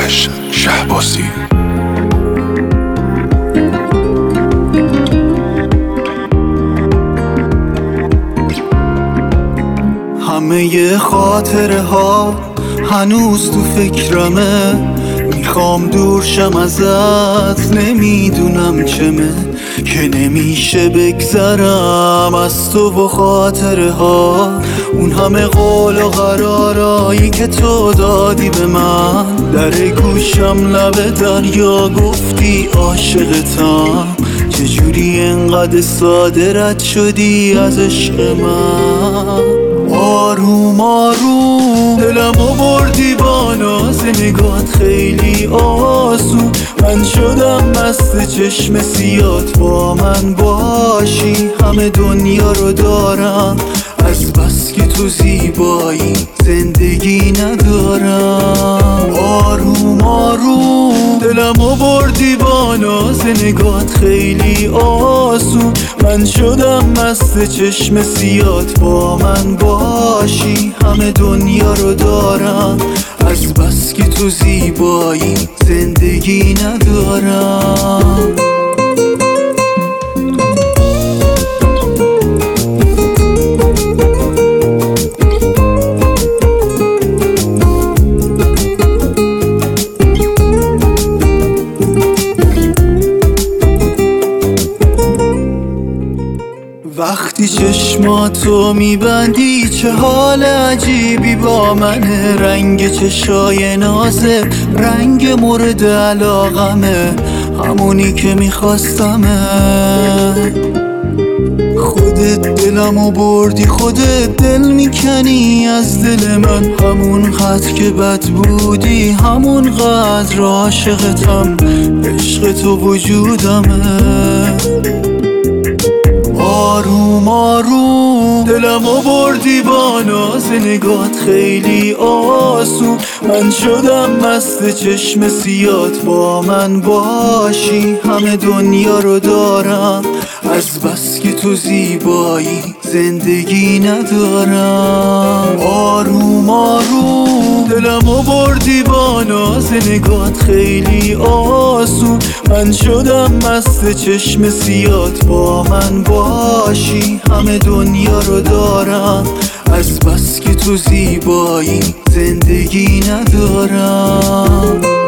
آرش شهبازی. همه خاطره ها هنوز تو فکرمه، میخوام دور شم ازت، نمیدونم چمه که نمیشه بگذرم از تو و خاطره ها. اون همه قول و قرارایی که تو دادی به من، در گوشم لب دریا گفتی عاشقتم، چجوری انقدر ساده رد شدی از عشق من؟ آروم آروم دلمو بردی با ناز نگات خیلی آسون، من شدم مست چشم سیات با من باشی، همه دنیا رو دارم از بس که تو زیبایی زندگی ندارم. آروم آروم دلمو بردی با ناز نگات خیلی آسون، من شدم مست چشم سیات با من باشی، همه دنیا رو دارم از بس که تو زیبایی زندگی ندارم. وقتی چشماتو میبندی چه حال عجیبی با منه، رنگ چشای نازت رنگ مورد علاقمه، همونی که میخواستمه. خودت دلمو بردی، خودت دل میکنی از دل من، همون قدر که بد بودی همون قدر عاشقتم، عشق تو وجودمه. آروم آروم دلمو بردی با ناز نگات خیلی آسون، من شدم مست چشم سیات با من باشی، همه دنیا رو دارم از بس که تو زیبایی زندگی ندارم. آروم آروم دلمو بردی با ناز نگات خیلی آسون، من شدم مست چشم سیات با من باشی، همه دنیا رو دارم از بس که تو زیبایی زندگی ندارم.